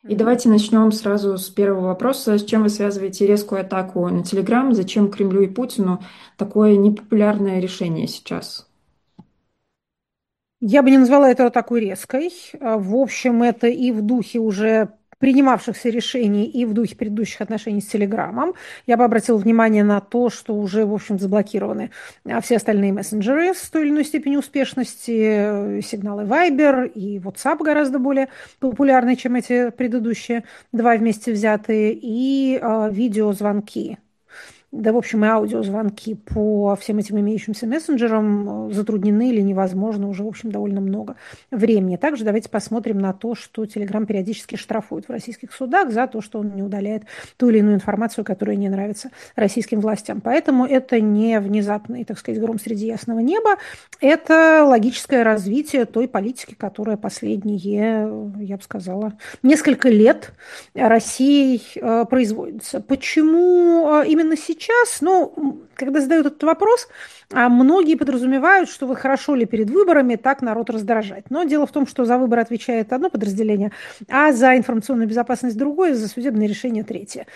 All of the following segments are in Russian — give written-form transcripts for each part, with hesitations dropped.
И давайте начнем сразу с первого вопроса. С чем вы связываете резкую атаку на Телеграм? Зачем Кремлю и Путину такое непопулярное решение сейчас? Я бы не назвала это такой резкой. В общем, это и в духе уже принимавшихся решений, и в духе предыдущих отношений с Телеграмом. Я бы обратила внимание на то, что уже, в общем, заблокированы все остальные мессенджеры с той или иной степенью успешности. Сигналы Viber и WhatsApp гораздо более популярны, чем эти предыдущие два вместе взятые, и видеозвонки. Да, в общем, и аудиозвонки по всем этим имеющимся мессенджерам затруднены или невозможно уже, в общем, довольно много времени. Также давайте посмотрим на то, что Telegram периодически штрафует в российских судах за то, что он не удаляет ту или иную информацию, которая не нравится российским властям. Поэтому это не внезапный, так сказать, гром среди ясного неба. Это логическое развитие той политики, которая последние, я бы сказала, несколько лет Россией производится. Почему именно сейчас? Ну, когда задают этот вопрос, многие подразумевают, что вы хорошо ли перед выборами так народ раздражать. Но дело в том, что за выборы отвечает одно подразделение, а за информационную безопасность другое, за судебное решение третье.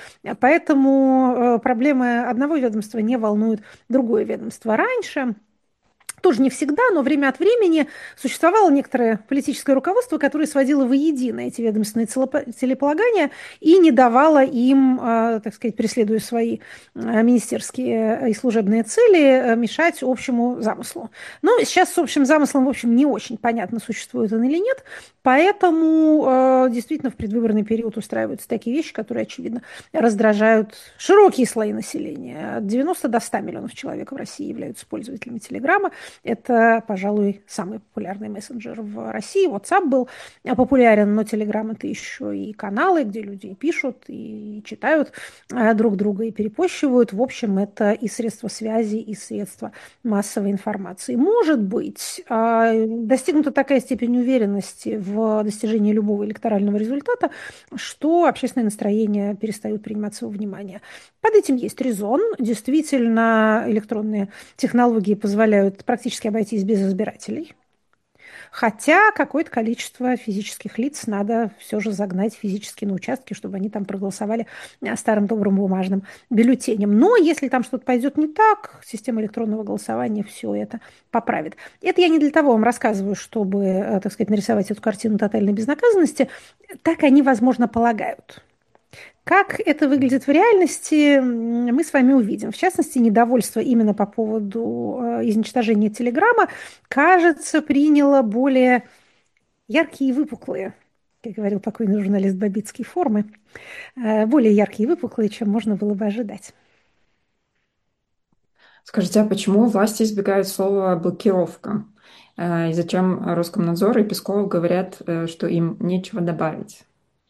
Поэтому проблемы одного ведомства не волнуют другое ведомство. Раньше тоже не всегда, но время от времени существовало некоторое политическое руководство, которое сводило воедино эти ведомственные целеполагания и не давало им, так сказать, преследуя свои министерские и служебные цели, мешать общему замыслу. Но сейчас с общим замыслом, в общем, не очень понятно, существует он или нет, поэтому действительно в предвыборный период устраиваются такие вещи, которые, очевидно, раздражают широкие слои населения. От 90 до 100 миллионов человек в России являются пользователями Телеграма. Это, пожалуй, самый популярный мессенджер в России. WhatsApp был популярен, но Telegram — это еще и каналы, где люди пишут, и читают друг друга, и перепощивают. В общем, это и средства связи, и средства массовой информации. Может быть, достигнута такая степень уверенности в достижении любого электорального результата, что общественные настроения перестают приниматься во внимание. Под этим есть резон. Действительно, электронные технологии позволяют практически обойтись без избирателей. Хотя какое-то количество физических лиц надо все же загнать физически на участки, чтобы они там проголосовали старым добрым бумажным бюллетенем. Но если там что-то пойдет не так, система электронного голосования все это поправит. Это я не для того вам рассказываю, чтобы, так сказать, нарисовать эту картину тотальной безнаказанности. Так они, возможно, полагают. Как это выглядит в реальности, мы с вами увидим. В частности, недовольство именно по поводу изничтожения Телеграма, кажется, приняло более яркие и выпуклые, как говорил покойный журналист Бабицкий, формы, более яркие и выпуклые, чем можно было бы ожидать. Скажите, а почему власти избегают слова «блокировка»? И зачем Роскомнадзор и Песков говорят, что им нечего добавить?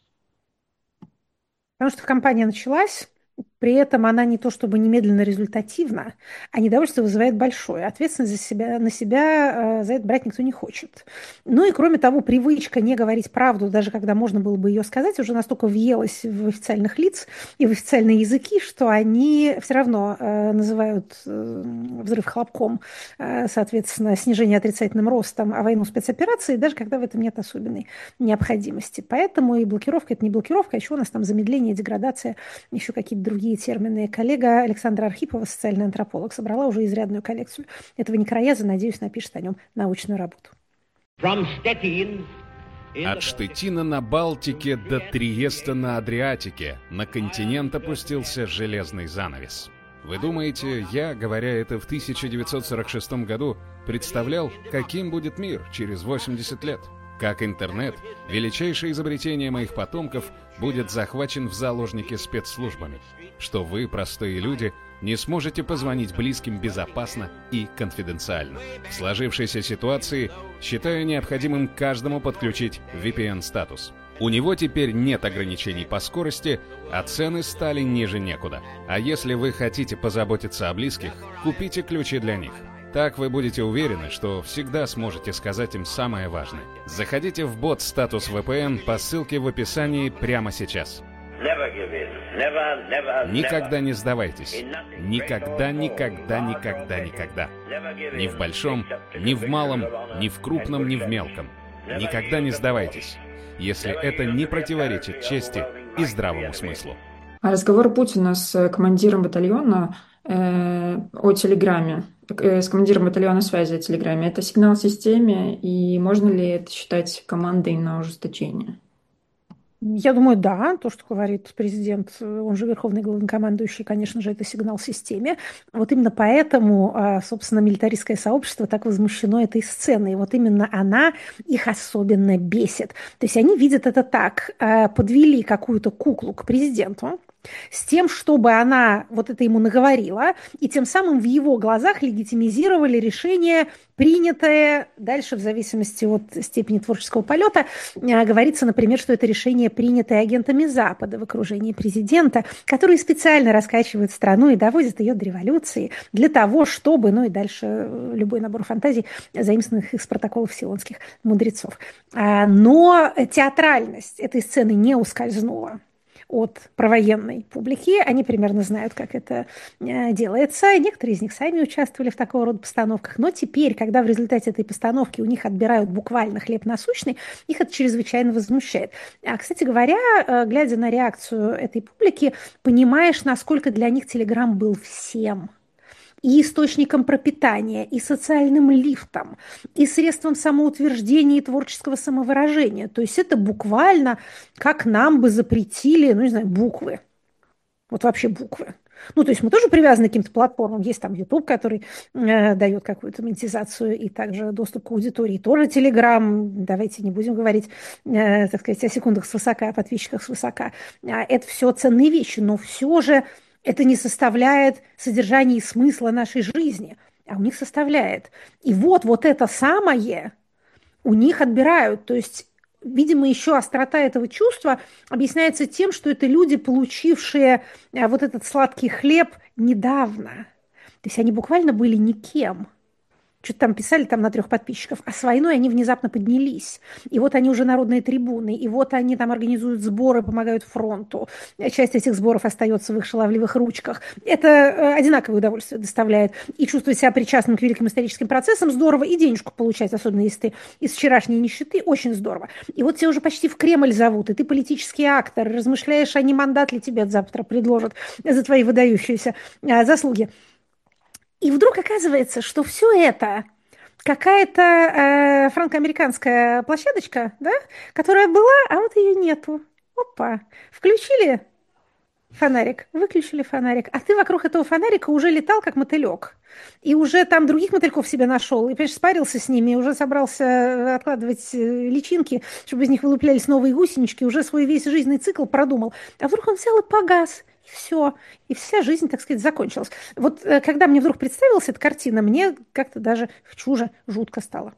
Потому что кампания началась, при этом она не то чтобы немедленно результативна, а недовольство вызывает большое. Ответственность на себя за это брать никто не хочет. Ну и кроме того, привычка не говорить правду, даже когда можно было бы ее сказать, уже настолько въелась в официальных лиц и в официальные языки, что они все равно называют взрыв хлопком, соответственно, снижение отрицательным ростом, а войну спецоперацией, даже когда в этом нет особенной необходимости. Поэтому и блокировка — это не блокировка, а еще у нас там замедление, деградация, еще какие-то другие термины. Коллега Александра Архипова, социальный антрополог, собрала уже изрядную коллекцию этого некраяза. Надеюсь, напишет о нем научную работу. От Штеттина на Балтике до Триеста на Адриатике на континент опустился железный занавес. Вы думаете, я, говоря это в 1946 году, представлял, каким будет мир через 80 лет? Как интернет, величайшее изобретение моих потомков, будет захвачен в заложники спецслужбами. Что вы, простые люди, не сможете позвонить близким безопасно и конфиденциально. В сложившейся ситуации считаю необходимым каждому подключить VPN-статус. У него теперь нет ограничений по скорости, а цены стали ниже некуда. А если вы хотите позаботиться о близких, купите ключи для них. Так вы будете уверены, что всегда сможете сказать им самое важное. Заходите в бот «Статус VPN» по ссылке в описании прямо сейчас. Никогда не сдавайтесь. Никогда, никогда, никогда, никогда. Ни в большом, ни в малом, ни в крупном, ни в мелком. Никогда не сдавайтесь. если это не противоречит чести и здравому смыслу. А разговор Путина с командиром батальона о Телеграме, с командиром батальона связи о Телеграме, это сигнал системе, и можно ли это считать командой на ужесточение? Я думаю, да, то, что говорит президент, он же верховный главнокомандующий, конечно же, это сигнал системе. Вот именно поэтому, собственно, милитаристское сообщество так возмущено этой сценой. Вот именно она их особенно бесит. То есть они видят это так: подвели какую-то куклу к президенту с тем, чтобы она вот это ему наговорила, и тем самым в его глазах легитимизировали решение, принятое дальше в зависимости от степени творческого полета. Говорится, например, что это решение, принятое агентами Запада в окружении президента, которые специально раскачивают страну и доводят ее до революции для того, чтобы, ну и дальше любой набор фантазий, заимствованных из протоколов сионских мудрецов. Но театральность этой сцены не ускользнула от провоенной публики. Они примерно знают, как это делается. Некоторые из них сами участвовали в такого рода постановках. Но теперь, когда в результате этой постановки у них отбирают буквально хлеб насущный, их это чрезвычайно возмущает. А, кстати говоря, глядя на реакцию этой публики, понимаешь, насколько для них Телеграм был всем. И источником пропитания, и социальным лифтом, и средством самоутверждения и творческого самовыражения. То есть это буквально как нам бы запретили, ну, не знаю, буквы. Вот вообще буквы. Ну, то есть мы тоже привязаны к каким-то платформам. Есть там YouTube, который дает какую-то монетизацию и также доступ к аудитории. Тоже Telegram. Давайте не будем говорить, так сказать, о секундах свысока, о подписчиках свысока. Это все ценные вещи, но все же это не составляет содержания и смысла нашей жизни, а у них составляет. И вот это самое у них отбирают. То есть, видимо, еще острота этого чувства объясняется тем, что это люди, получившие вот этот сладкий хлеб недавно. То есть они буквально были никем. Что-то там писали там на 3 подписчиков, а с войной они внезапно поднялись. И вот они уже народные трибуны, и вот они там организуют сборы, помогают фронту. Часть этих сборов остается в их шаловливых ручках. Это одинаковое удовольствие доставляет. И чувствовать себя причастным к великим историческим процессам здорово, и денежку получать, особенно если ты из вчерашней нищеты, очень здорово. И вот тебя уже почти в Кремль зовут, и ты политический актор, размышляешь, а не мандат ли тебе завтра предложат за твои выдающиеся заслуги. И вдруг оказывается, что все это какая-то франко-американская площадочка, да, которая была, а вот ее нету. Опа, включили фонарик, выключили фонарик, а ты вокруг этого фонарика уже летал, как мотылек. И уже там других мотыльков себе нашел, и, понимаешь, спарился с ними, и уже собрался откладывать личинки, чтобы из них вылуплялись новые гусенички, уже свой весь жизненный цикл продумал. А вдруг он взял и погас. Все, и вся жизнь, так сказать, закончилась. Вот когда мне вдруг представилась эта картина, мне как-то даже чуже жутко стало.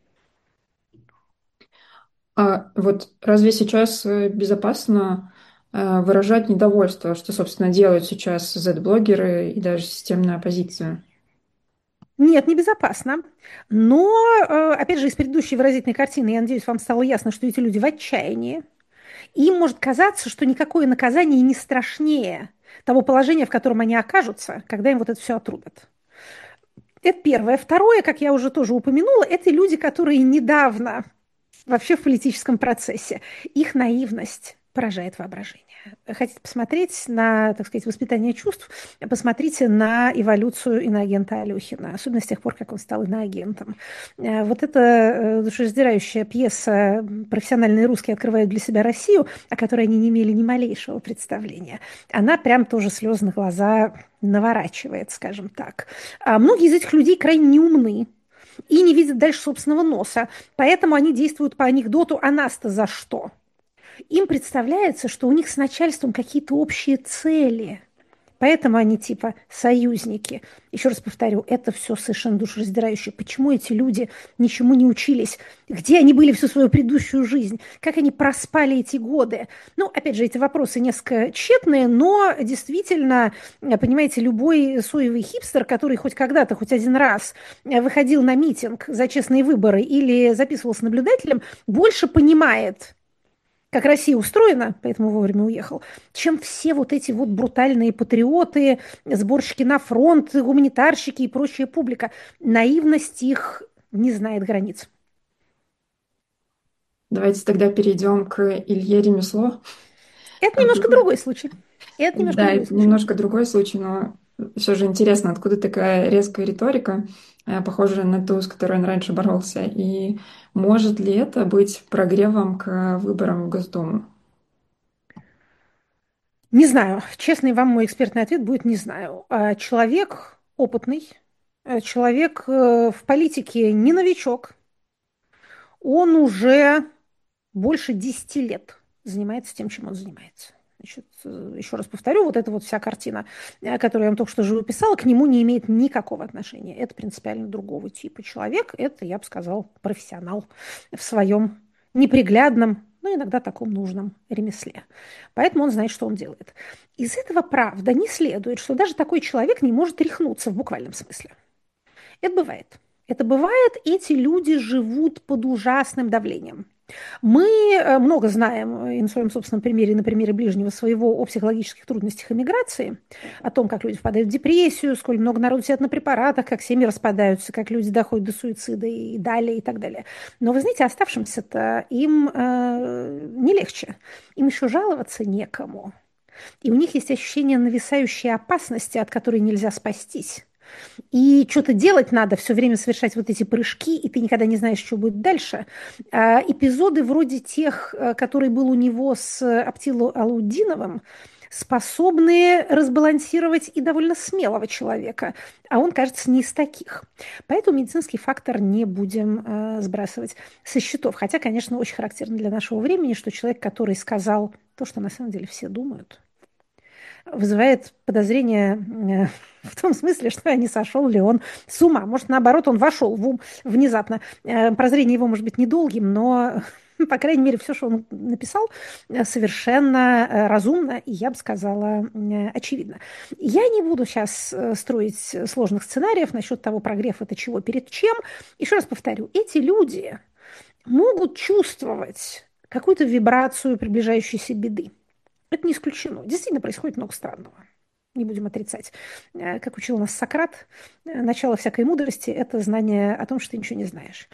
А вот разве сейчас безопасно выражать недовольство, что, собственно, делают сейчас Z-блогеры и даже системная оппозиция? Нет, небезопасно. Но, опять же, из предыдущей выразительной картины, я надеюсь, вам стало ясно, что эти люди в отчаянии. И им может казаться, что никакое наказание не страшнее того положения, в котором они окажутся, когда им вот это все отрубят. Это первое. Второе, как я уже тоже упомянула, это люди, которые недавно вообще в политическом процессе. Их наивность поражает воображение. Хотите посмотреть на, так сказать, воспитание чувств, посмотрите на эволюцию иноагента Алехина, особенно с тех пор, как он стал иноагентом. Вот эта душераздирающая пьеса «Профессиональные русские открывают для себя Россию», о которой они не имели ни малейшего представления, она прям тоже слезы на глаза наворачивает, скажем так. А многие из этих людей крайне неумны и не видят дальше собственного носа, поэтому они действуют по анекдоту «А нас-то за что?». Им представляется, что у них с начальством какие-то общие цели. Поэтому они типа союзники. Еще раз повторю, это все совершенно душераздирающе. Почему эти люди ничему не учились? Где они были всю свою предыдущую жизнь? Как они проспали эти годы? Ну, опять же, эти вопросы несколько тщетные, но действительно, понимаете, любой соевый хипстер, который хоть когда-то, хоть один раз выходил на митинг за честные выборы или записывался наблюдателем, больше понимает, как Россия устроена, поэтому вовремя уехал, чем все вот эти вот брутальные патриоты, сборщики на фронт, гуманитарщики и прочая публика. Наивность их не знает границ. Давайте тогда перейдем к Илье Ремесло. Это немножко Откуда- другой случай. Это немножко Да, другой это случай. немножко другой случай, но все же интересно, откуда такая резкая риторика, похожая на ту, с которой он раньше боролся, и может ли это быть прогревом к выборам в Госдуму? Не знаю. Честный вам мой экспертный ответ будет не знаю. Человек опытный, человек в политике не новичок. Он уже больше 10 лет занимается тем, чем он занимается. Значит, еще раз повторю, вот эта вот вся картина, которую я вам только что же описала, к нему не имеет никакого отношения. Это принципиально другого типа человек. Это, я бы сказал, профессионал в своем неприглядном, но иногда таком нужном ремесле. Поэтому он знает, что он делает. Из этого, правда, не следует, что даже такой человек не может рехнуться в буквальном смысле. Это бывает. Это бывает, эти люди живут под ужасным давлением. Мы много знаем и на своем собственном примере, на примере ближнего своего, о психологических трудностях эмиграции, о том, как люди впадают в депрессию, сколь много народу сидят на препаратах, как семьи распадаются, как люди доходят до суицида и далее, и так далее. Но вы знаете, оставшимся-то им не легче. Им еще жаловаться некому. И у них есть ощущение нависающей опасности, от которой нельзя спастись. И что-то делать надо, все время совершать вот эти прыжки, и ты никогда не знаешь, что будет дальше. Эпизоды вроде тех, который был у него с Аптило Алаудиновым, способны разбалансировать и довольно смелого человека, а он, кажется, не из таких. Поэтому медицинский фактор не будем сбрасывать со счетов. Хотя, конечно, очень характерно для нашего времени, что человек, который сказал то, что на самом деле все думают, вызывает подозрение в том смысле, что не сошел ли он с ума. Может, наоборот, он вошел в ум внезапно. Прозрение его может быть недолгим, но, по крайней мере, все, что он написал, совершенно разумно и, я бы сказала, очевидно. Я не буду сейчас строить сложных сценариев насчет того, прогрев это чего перед чем. Еще раз повторю, эти люди могут чувствовать какую-то вибрацию приближающейся беды. Это не исключено. Действительно происходит много странного. Не будем отрицать. Как учил нас Сократ, начало всякой мудрости – это знание о том, что ты ничего не знаешь.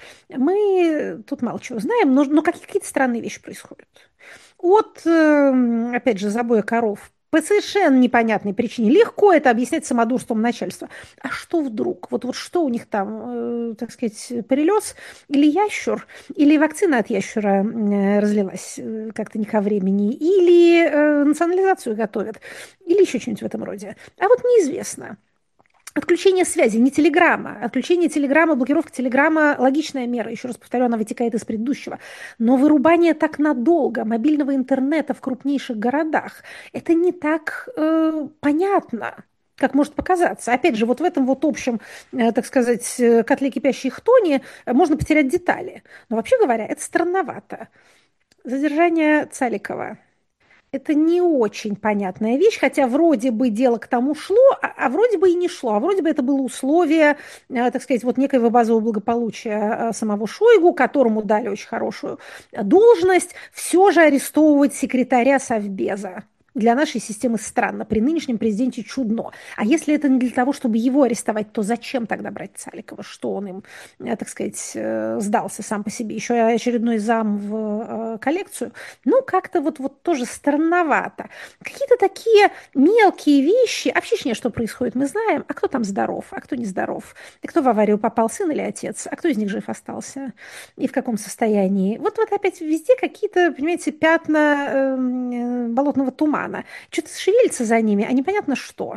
Мы тут мало чего знаем, но какие-то странные вещи происходят. От, опять же, забоя коров по совершенно непонятной причине. Легко это объяснять самодурством начальства. А что вдруг? Вот что у них там, так сказать, перелез или ящур, или вакцина от ящура разлилась как-то не ко времени, или национализацию готовят, или еще что-нибудь в этом роде. А вот неизвестно. Отключение связи, не телеграмма. Отключение телеграммы, блокировка телеграмма – логичная мера. Еще раз повторю, она вытекает из предыдущего. Но вырубание так надолго мобильного интернета в крупнейших городах – это не так понятно, как может показаться. Опять же, вот в этом вот общем, так сказать, котле кипящей хтони можно потерять детали. Но вообще говоря, это странновато. Задержание Цаликова. Это не очень понятная вещь, хотя вроде бы дело к тому шло, а вроде бы и не шло. А вроде бы это было условие, так сказать, вот некоего базового благополучия самого Шойгу, которому дали очень хорошую должность, все же арестовывать секретаря Совбеза. Для нашей системы странно. При нынешнем президенте чудно. А если это не для того, чтобы его арестовать, то зачем тогда брать Цаликова? Что он им, так сказать, сдался сам по себе? Еще и очередной зам в коллекцию. Ну, как-то вот тоже странновато. Какие-то такие мелкие вещи. А вообще, что происходит, мы знаем. А кто там здоров, а кто не здоров? И кто в аварию попал, сын или отец? А кто из них жив остался? И в каком состоянии? Вот опять везде какие-то, понимаете, пятна болотного тумана. Что-то шевелится за ними, а непонятно что.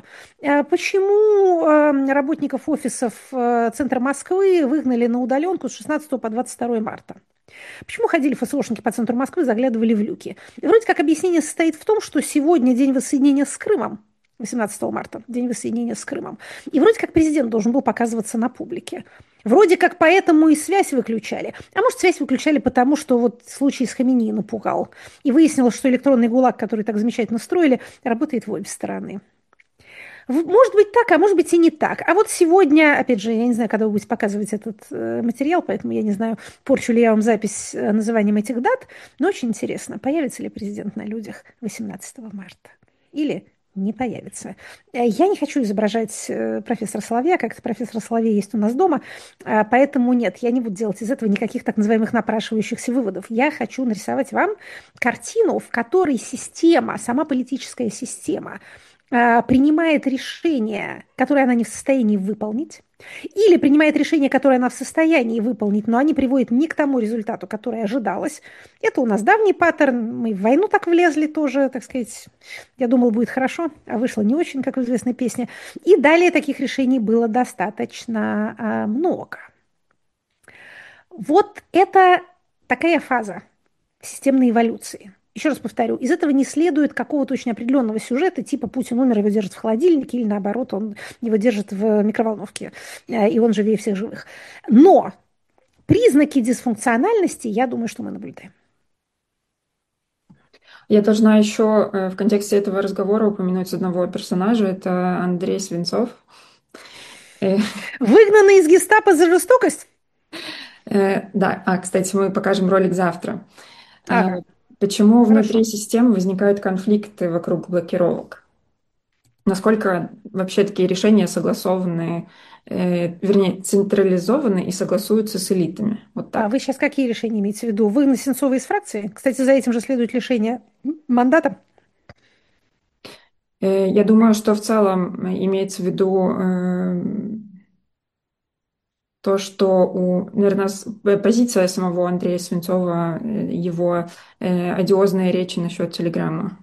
Почему работников офисов центра Москвы выгнали на удаленку с 16 по 22 марта? Почему ходили ФСОшники по центру Москвы, заглядывали в люки? И вроде как объяснение состоит в том, что сегодня день воссоединения с Крымом, 18 марта, день воссоединения с Крымом. И вроде как президент должен был показываться на публике. Вроде как поэтому и связь выключали. А может, связь выключали потому, что вот случай с Хаминеи напугал. И выяснилось, что электронный ГУЛАГ, который так замечательно строили, работает в обе стороны. Может быть так, а может быть и не так. А вот сегодня, опять же, я не знаю, когда вы будете показывать этот материал, поэтому я не знаю, порчу ли я вам запись называнием этих дат, но очень интересно, появится ли президент на людях 18 марта или не появится. Я не хочу изображать профессора Соловья, как профессор Соловей есть у нас дома, поэтому нет, я не буду делать из этого никаких так называемых напрашивающихся выводов. Я хочу нарисовать вам картину, в которой система, сама политическая система, принимает решение, которое она не в состоянии выполнить, или принимает решение, которое она в состоянии выполнить, но они приводят не к тому результату, который ожидалось. Это у нас давний паттерн. Мы в войну так влезли тоже, так сказать. Я думала, будет хорошо, а вышло не очень, как в известной песне. И далее таких решений было достаточно много. Вот это такая фаза системной эволюции. Еще раз повторю, из этого не следует какого-то очень определенного сюжета, типа Путин умер, его держат в холодильнике, или наоборот, он его держит в микроволновке, и он живее всех живых. Но признаки дисфункциональности, я думаю, что мы наблюдаем. Я должна еще в контексте этого разговора упомянуть одного персонажа. Это Андрей Свинцов. Выгнанный из гестапо за жестокость? Да, кстати, мы покажем ролик завтра. Ага. Почему внутри Хорошо. системы возникают конфликты вокруг блокировок? Насколько вообще такие решения согласованы, вернее, централизованы и согласуются с элитами? Вот А так. вы сейчас какие решения имеете в виду? Выгнать Сенцова из фракции? Кстати, за этим же следует лишение мандата. Я думаю, что в целом имеется в виду то, что наверное, позиция самого Андрея Свинцова, его одиозные речи насчет Телеграма.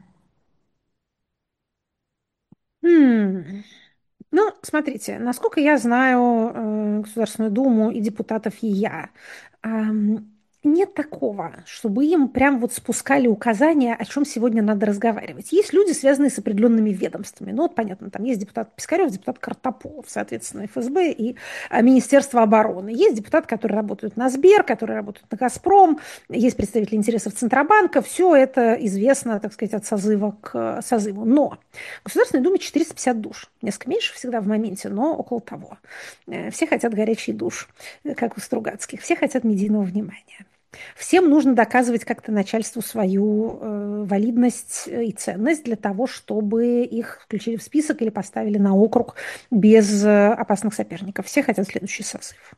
Ну, смотрите, насколько я знаю Государственную Думу и депутатов ЕЯ, нет такого, чтобы им прям вот спускали указания, о чем сегодня надо разговаривать. Есть люди, связанные с определенными ведомствами. Ну, вот понятно, там есть депутат Пискарев, депутат Картополов, соответственно, ФСБ и Министерство обороны. Есть депутаты, которые работают на Сбер, которые работают на Газпром, есть представители интересов Центробанка. Все это известно, так сказать, от созыва к созыву. Но в Государственной Думе 450 душ. Несколько меньше всегда в моменте, но около того. Все хотят горячий душ, как у Стругацких. Все хотят медийного внимания. Всем нужно доказывать как-то начальству свою валидность и ценность для того, чтобы их включили в список или поставили на округ без опасных соперников. Все хотят следующий созыв.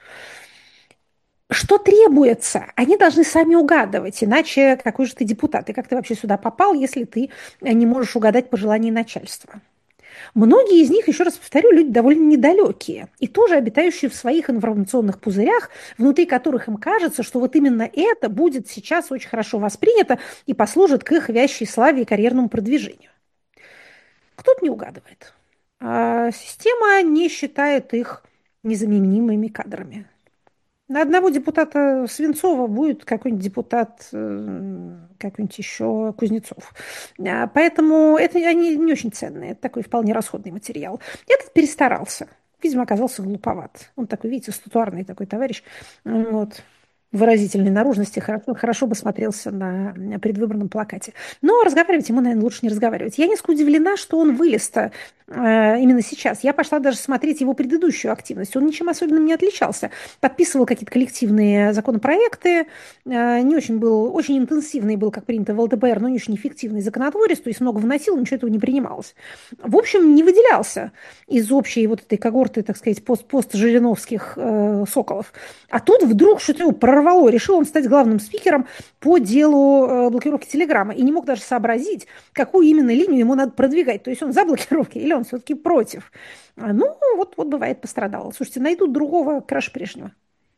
Что требуется? Они должны сами угадывать, иначе какой же ты депутат? И как ты вообще сюда попал, если ты не можешь угадать пожелания начальства? Многие из них, еще раз повторю, люди довольно недалекие и тоже обитающие в своих информационных пузырях, внутри которых им кажется, что вот именно это будет сейчас очень хорошо воспринято и послужит к их вящей славе и карьерному продвижению. Кто-то не угадывает. А система не считает их незаменимыми кадрами. На одного депутата Свинцова будет какой-нибудь депутат, какой-нибудь еще Кузнецов. Поэтому это они не очень ценные. Это такой вполне расходный материал. Этот перестарался. Видимо, оказался глуповат. Он такой, видите, статуарный такой товарищ. Вот. Выразительной наружности, хорошо бы смотрелся на предвыборном плакате. Но разговаривать ему, наверное, лучше не разговаривать. Я несколько удивлена, что он вылез-то именно сейчас. Я пошла даже смотреть его предыдущую активность. Он ничем особенным не отличался. Подписывал какие-то коллективные законопроекты, не очень был, очень интенсивный был, как принято в ЛДПР, но не очень эффективный законотворец, то есть много вносил, ничего этого не принималось. В общем, не выделялся из общей вот этой когорты, так сказать, пост-жириновских соколов. А тут вдруг что-то его прорвало, решил он стать главным спикером по делу блокировки Телеграма и не мог даже сообразить, какую именно линию ему надо продвигать. То есть он за блокировки или он все-таки против. Ну, вот бывает, пострадал. Слушайте, найдут другого краше прежнего.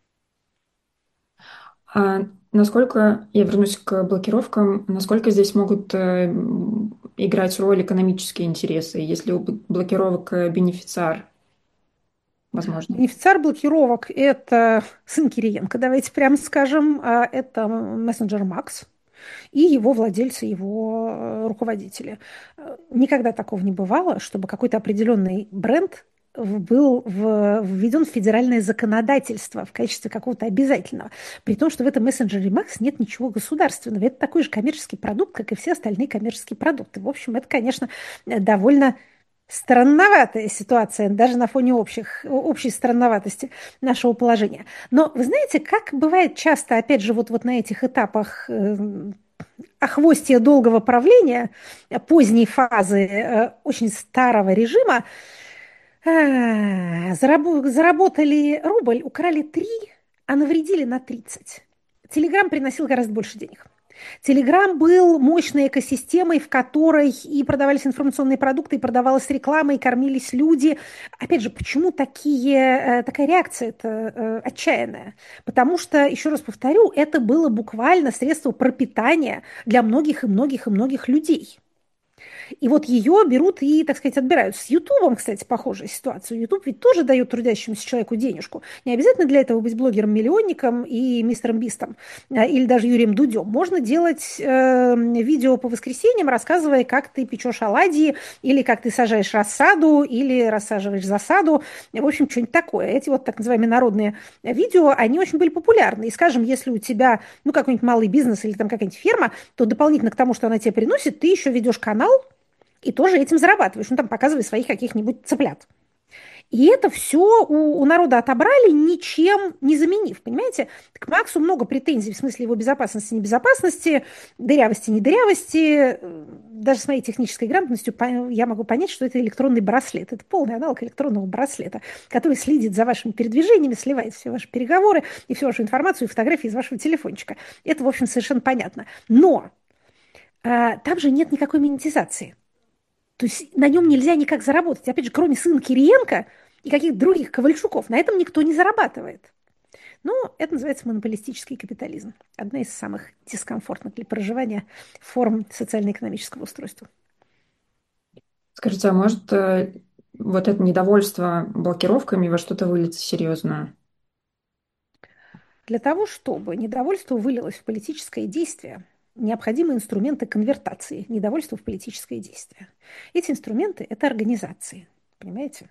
А насколько, я вернусь к блокировкам, насколько здесь могут играть роль экономические интересы, если у блокировок бенефициар, возможно? Бенефициар блокировок – это сын Кириенко, давайте прямо скажем. Это мессенджер Макс и его владельцы, его руководители. Никогда такого не бывало, чтобы какой-то определенный бренд был введен в федеральное законодательство в качестве какого-то обязательного. При том, что в этом мессенджере Макс нет ничего государственного. Это такой же коммерческий продукт, как и все остальные коммерческие продукты. В общем, это, конечно, довольно странноватая ситуация, даже на фоне общей странноватости нашего положения. Но вы знаете, как бывает часто, опять же, вот на этих этапах охвостье долгого правления, поздней фазы очень старого режима, заработали рубль, украли 3, а навредили на 30. Телеграм приносил гораздо больше денег. Телеграм был мощной экосистемой, в которой и продавались информационные продукты, и продавалась реклама, и кормились люди. Опять же, почему такая реакция-то отчаянная? Потому что, еще раз повторю, это было буквально средство пропитания для многих и многих и многих людей. И вот ее берут и, так сказать, отбирают. С Ютубом, кстати, похожая ситуация. Ютуб ведь тоже дает трудящемуся человеку денежку. Не обязательно для этого быть блогером-миллионником и мистером Бистом или даже Юрием Дудем. Можно делать видео по воскресеньям, рассказывая, как ты печешь оладьи, или как ты сажаешь рассаду, или рассаживаешь засаду. В общем, что-нибудь такое. Эти вот так называемые народные видео, они очень были популярны. И, скажем, если у тебя, ну, какой-нибудь малый бизнес или там какая-нибудь ферма, то дополнительно к тому, что она тебе приносит, ты еще ведешь канал, и тоже этим зарабатываешь. Ну, там показывай своих каких-нибудь цыплят. И это все у народа отобрали, ничем не заменив, понимаете? К Максу много претензий в смысле его безопасности, небезопасности, дырявости, недырявости. Даже с моей технической грамотностью я могу понять, что это электронный браслет. Это полный аналог электронного браслета, который следит за вашими передвижениями, сливает все ваши переговоры и всю вашу информацию и фотографии из вашего телефончика. Это, в общем, совершенно понятно. Но там же нет никакой монетизации. То есть на нем нельзя никак заработать. Опять же, кроме сына Кириенко и каких-то других Ковальчуков, на этом никто не зарабатывает. Ну, это называется монополистический капитализм. Одна из самых дискомфортных для проживания форм социально-экономического устройства. Скажите, а может вот это недовольство блокировками во что-то выльется серьезное? Для того, чтобы недовольство вылилось в политическое действие, необходимы инструменты конвертации недовольства в политическое действие. Эти инструменты – это организации, понимаете?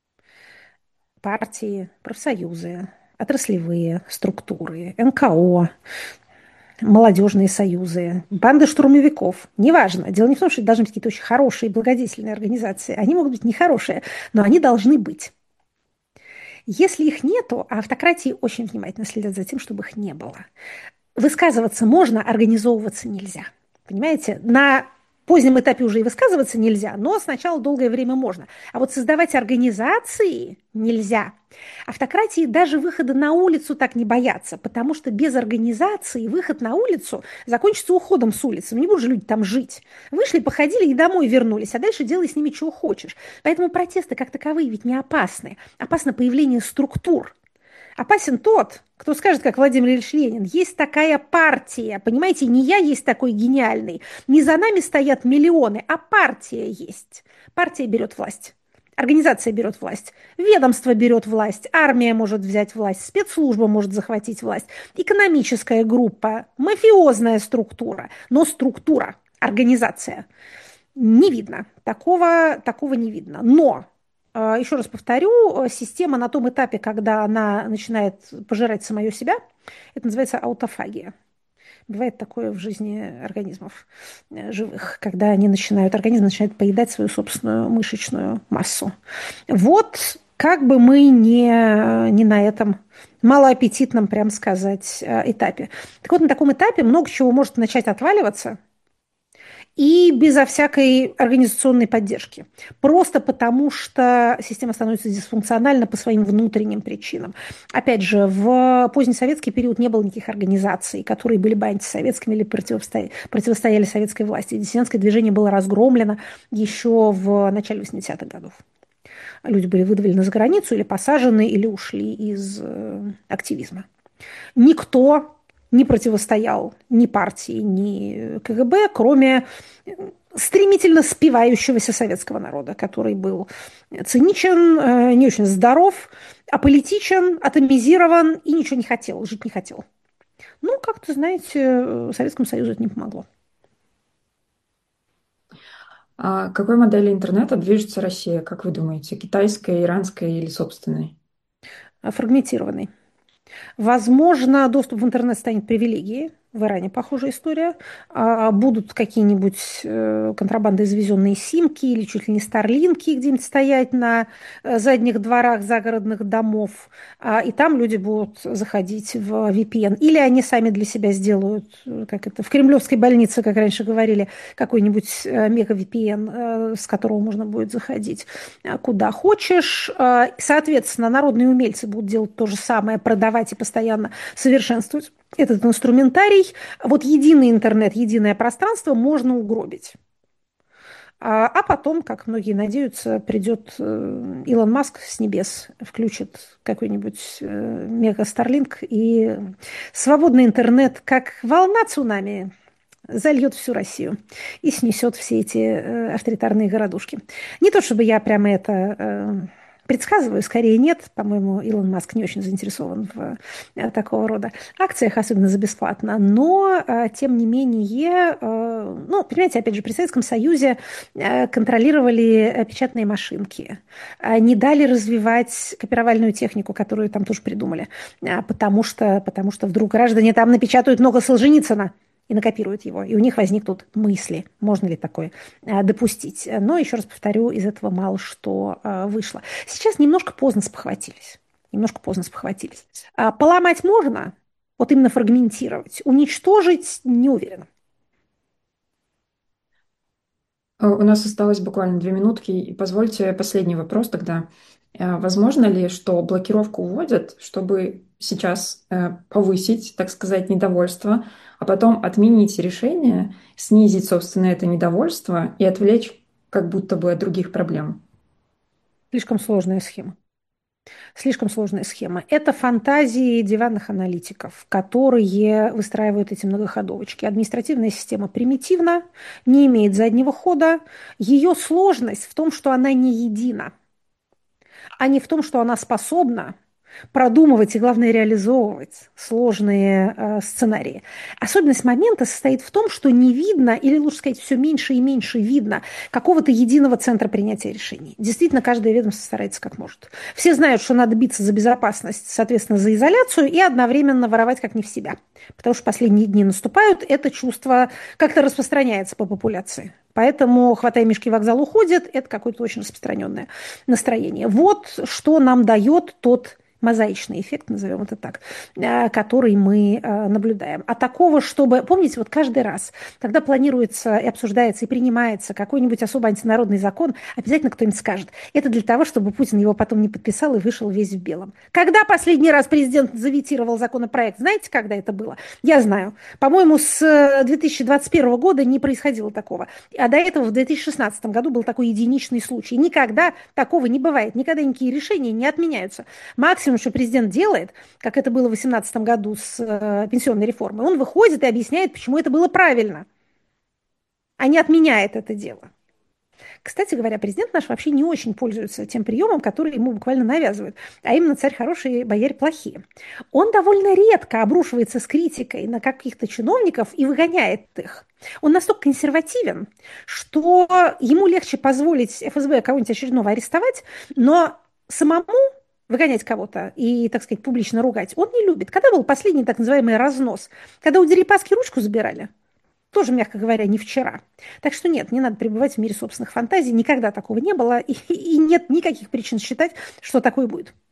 Партии, профсоюзы, отраслевые структуры, НКО, молодежные союзы, банды штурмовиков. Неважно. Дело не в том, что это должны быть какие-то очень хорошие, благодетельные организации. Они могут быть нехорошие, но они должны быть. Если их нету, а автократии очень внимательно следят за тем, чтобы их не было. Высказываться можно, организовываться нельзя. Понимаете? На позднем этапе уже и высказываться нельзя, но сначала долгое время можно. А вот создавать организации нельзя. Автократии даже выхода на улицу так не боятся, потому что без организации выход на улицу закончится уходом с улицы. Не будут же люди там жить. Вышли, походили и домой вернулись, а дальше делай с ними чего хочешь. Поэтому протесты как таковые ведь не опасны. Опасно появление структур. Опасен тот, кто скажет, как Владимир Ильич Ленин, есть такая партия, понимаете, не я есть такой гениальный, не за нами стоят миллионы, а партия есть. Партия берет власть, организация берет власть, ведомство берет власть, армия может взять власть, спецслужба может захватить власть, экономическая группа, мафиозная структура, но структура, организация. Не видно, такого не видно, но... Еще раз повторю, система на том этапе, когда она начинает пожирать самое себя, это называется аутофагия. Бывает такое в жизни организмов живых, когда организм начинает поедать свою собственную мышечную массу. Вот как бы мы не на этом малоаппетитном, прям сказать, этапе. Так вот, на таком этапе много чего может начать отваливаться, и безо всякой организационной поддержки. Просто потому, что система становится дисфункциональна по своим внутренним причинам. Опять же, в позднесоветский период не было никаких организаций, которые были бы антисоветскими или противостояли советской власти. Диссидентское движение было разгромлено еще в начале 80-х годов. Люди были выдволены за границу или посажены, или ушли из активизма. Никто не противостоял ни партии, ни КГБ, кроме стремительно спивающегося советского народа, который был циничен, не очень здоров, аполитичен, атомизирован и ничего не хотел, жить не хотел. Ну, как-то, знаете, Советскому Союзу это не помогло. А какой модели интернета движется Россия, как вы думаете? Китайской, иранской или собственной? Фрагментированный. Возможно, доступ в интернет станет привилегией. В Иране похожая история. Будут какие-нибудь контрабандой завезенные симки или чуть ли не старлинки где-нибудь стоять на задних дворах загородных домов. И там люди будут заходить в VPN. Или они сами для себя сделают, как это, в кремлевской больнице, как раньше говорили, какой-нибудь мега-VPN, с которого можно будет заходить куда хочешь. Соответственно, народные умельцы будут делать то же самое, продавать и постоянно совершенствовать этот инструментарий. Вот единый интернет, единое пространство можно угробить. А потом, как многие надеются, придет Илон Маск с небес, включит какой-нибудь мега Старлинг, и свободный интернет, как волна цунами, зальет всю Россию и снесет все эти авторитарные городушки. Не то чтобы я прямо это предсказываю, скорее нет. По-моему, Илон Маск не очень заинтересован в такого рода акциях, особенно за бесплатно. Но, тем не менее, ну, понимаете, опять же, при Советском Союзе контролировали печатные машинки, не дали развивать копировальную технику, которую там тоже придумали, потому что вдруг граждане там напечатают много Солженицына и накопируют его, и у них возникнут мысли, можно ли такое допустить. Но, еще раз повторю, из этого мало что вышло. Сейчас немножко поздно спохватились. Поломать можно, вот именно фрагментировать. Уничтожить не уверена. У нас осталось буквально 2 минутки, и позвольте последний вопрос тогда. Возможно ли, что блокировку вводят, чтобы сейчас повысить, так сказать, недовольство, а потом отменить решение, снизить, собственно, это недовольство и отвлечь как будто бы от других проблем? Слишком сложная схема. Это фантазии диванных аналитиков, которые выстраивают эти многоходовочки. Административная система примитивна, не имеет заднего хода. Ее сложность в том, что она не едина, а не в том, что она способна продумывать и, главное, реализовывать сложные сценарии. Особенность момента состоит в том, что не видно, или лучше сказать, все меньше и меньше видно какого-то единого центра принятия решений. Действительно, каждое ведомство старается как может. Все знают, что надо биться за безопасность, соответственно, за изоляцию и одновременно воровать как не в себя. Потому что последние дни наступают, это чувство как-то распространяется по популяции. Поэтому «хватай мешки, вокзал уходит» – это какое-то очень распространенное настроение. Вот что нам дает тот мозаичный эффект, назовем это так, который мы наблюдаем. А такого, чтобы... Помните, вот каждый раз, когда планируется и обсуждается, и принимается какой-нибудь особо антинародный закон, обязательно кто-нибудь скажет, это для того, чтобы Путин его потом не подписал и вышел весь в белом. Когда последний раз президент заветировал законопроект? Знаете, когда это было? Я знаю. По-моему, с 2021 года не происходило такого. А до этого в 2016 году был такой единичный случай. Никогда такого не бывает. Никогда никакие решения не отменяются. Максимум, что президент делает, как это было в 2018 году с пенсионной реформой, он выходит и объясняет, почему это было правильно, а не отменяет это дело. Кстати говоря, президент наш вообще не очень пользуется тем приемом, который ему буквально навязывают, а именно царь хороший, бояре плохие. Он довольно редко обрушивается с критикой на каких-то чиновников и выгоняет их. Он настолько консервативен, что ему легче позволить ФСБ кого-нибудь очередного арестовать, но самому выгонять кого-то и, так сказать, публично ругать, он не любит. Когда был последний так называемый разнос? Когда у Дерипаски ручку забирали? Тоже, мягко говоря, не вчера. Так что нет, не надо пребывать в мире собственных фантазий. Никогда такого не было. И нет никаких причин считать, что такое будет.